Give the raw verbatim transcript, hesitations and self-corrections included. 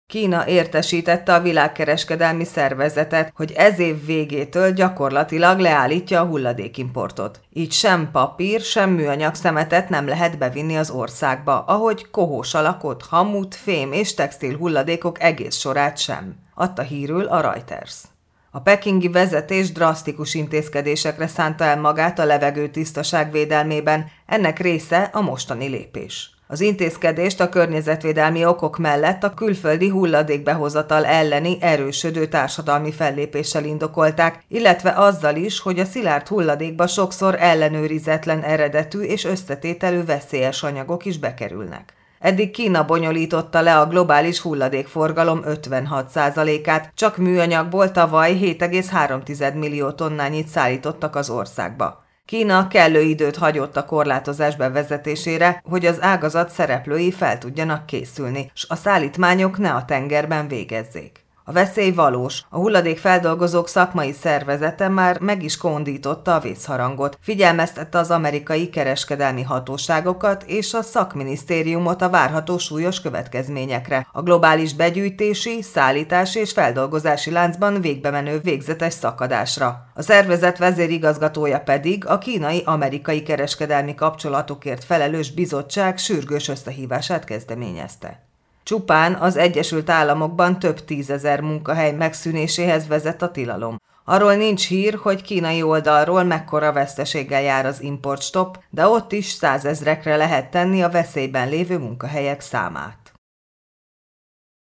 Kína értesítette a Világkereskedelmi Szervezetet, hogy ez év végétől gyakorlatilag leállítja a hulladékimportot. Így sem papír, sem műanyag szemetet nem lehet bevinni az országba, ahogy kohós alakot, hamut, fém és textil hulladékok egész sorát sem, adta hírül a Reuters. A pekingi vezetés drasztikus intézkedésekre szánta el magát a levegő tisztaság védelmében, ennek része a mostani lépés. Az intézkedést a környezetvédelmi okok mellett a külföldi hulladékbehozatal elleni erősödő társadalmi fellépéssel indokolták, illetve azzal is, hogy a szilárd hulladékba sokszor ellenőrizetlen eredetű és összetételű veszélyes anyagok is bekerülnek. Eddig Kína bonyolította le a globális hulladékforgalom ötvenhat százalékát, csak műanyagból tavaly hét egész három millió tonnányit szállítottak az országba. Kína kellő időt hagyott a korlátozás bevezetésére, hogy az ágazat szereplői fel tudjanak készülni, s a szállítmányok ne a tengerben végezzék. A veszély valós, a hulladékfeldolgozók szakmai szervezete már meg is kondította a vészharangot, figyelmeztette az amerikai kereskedelmi hatóságokat és a szakminisztériumot a várható súlyos következményekre, a globális begyűjtési, szállítási és feldolgozási láncban végbemenő végzetes szakadásra. A szervezet vezérigazgatója pedig a kínai-amerikai kereskedelmi kapcsolatokért felelős bizottság sürgős összehívását kezdeményezte. Csupán az Egyesült Államokban több tízezer munkahely megszűnéséhez vezet a tilalom. Arról nincs hír, hogy kínai oldalról mekkora veszteséggel jár az importstopp, de ott is százezrekre lehet tenni a veszélyben lévő munkahelyek számát.